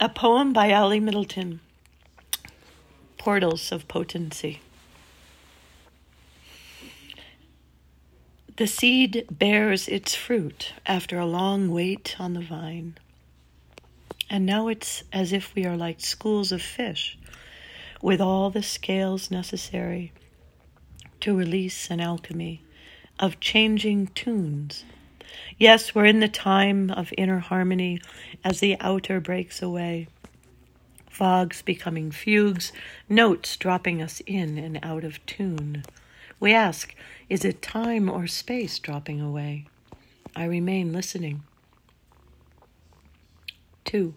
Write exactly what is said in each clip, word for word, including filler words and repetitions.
A poem by Ali Middleton, Portals of Potency. The seed bears its fruit after a long wait on the vine. And now it's as if we are like schools of fish, with all the scales necessary to release an alchemy of changing tunes. Yes, we're in the time of inner harmony as the outer breaks away. Fogs becoming fugues, notes dropping us in and out of tune. We ask, is it time or space dropping away? I remain listening. Two.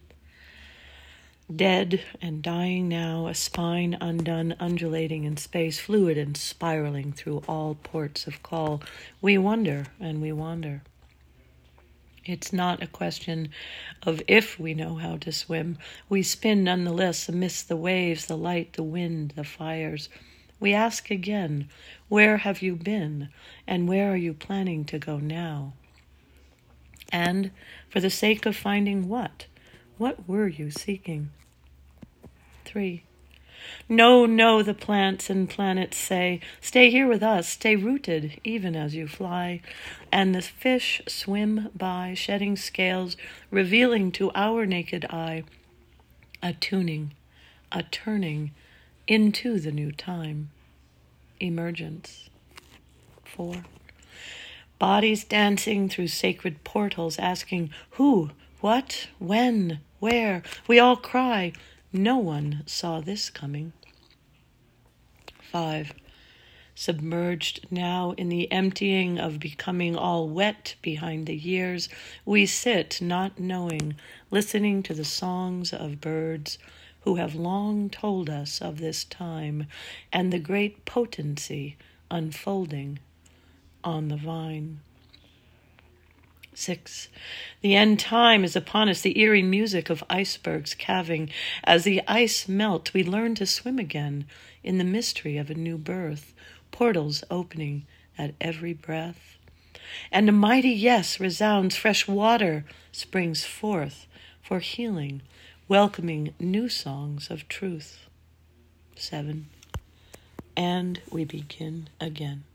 Dead and dying now, a spine undone, undulating in space, fluid and spiraling through all ports of call. We wonder and we wander. It's not a question of if we know how to swim. We spin nonetheless amidst the waves, the light, the wind, the fires. We ask again, where have you been, and where are you planning to go now? And for the sake of finding what? What were you seeking? Three. No, no, the plants and planets say, stay here with us, stay rooted, even as you fly. And the fish swim by, shedding scales, revealing to our naked eye a tuning, a turning into the new time. Emergence. Four. Bodies dancing through sacred portals, asking who, what, when, where. We all cry, no one saw this coming. Five. Submerged now in the emptying of becoming all wet behind the years, we sit not knowing, listening to the songs of birds who have long told us of this time and the great potency unfolding on the vine. Six. The end time is upon us, the eerie music of icebergs calving. As the ice melt, we learn to swim again in the mystery of a new birth, portals opening at every breath. And a mighty yes resounds, fresh water springs forth for healing, welcoming new songs of truth. Seven. And we begin again.